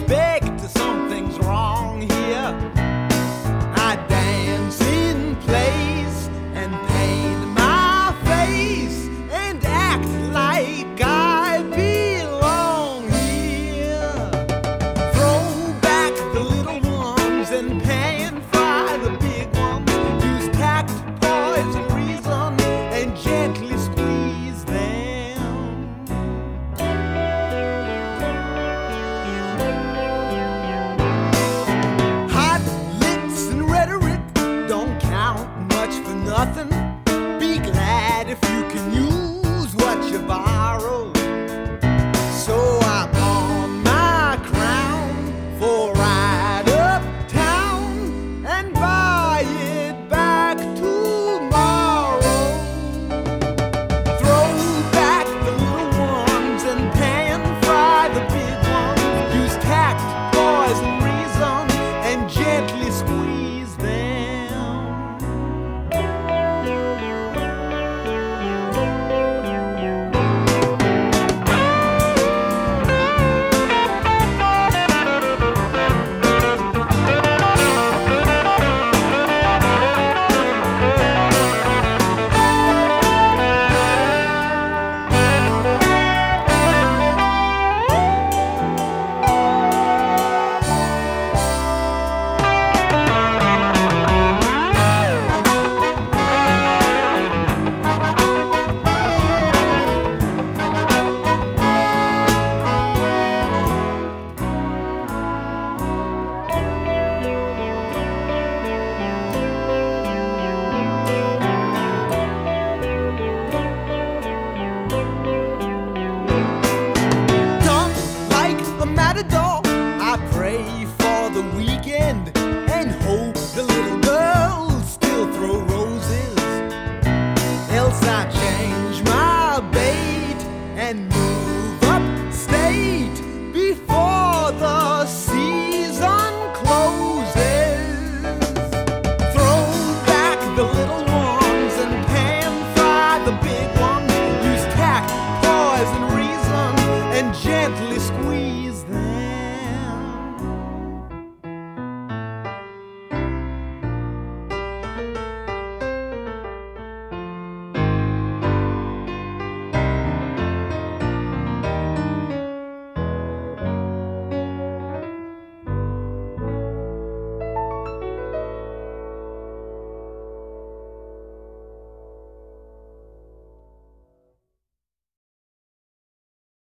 suspect something's wrong here. I dance in place and paint my face and act like I belong here. Throw back the little ones and pan fry the big ones. Use tact, poise, and reason and gently squeeze them. Hot licks and rhetoric don't count much for nothing. Be glad if you can use what you borrow. So I'm on my crown for right uptown and buy it back tomorrow. Throw back the little ones and pan fry the big ones. Use tact, poise, and reason and gently squeeze them. Dumb like a matador, I pray for the weekend and hope the little girls still throw roses. Else I change my bait and move upstate before the season closes. Throw back the little ones and pan fry the big ones. Use tact, poise, and reason and gently squeeze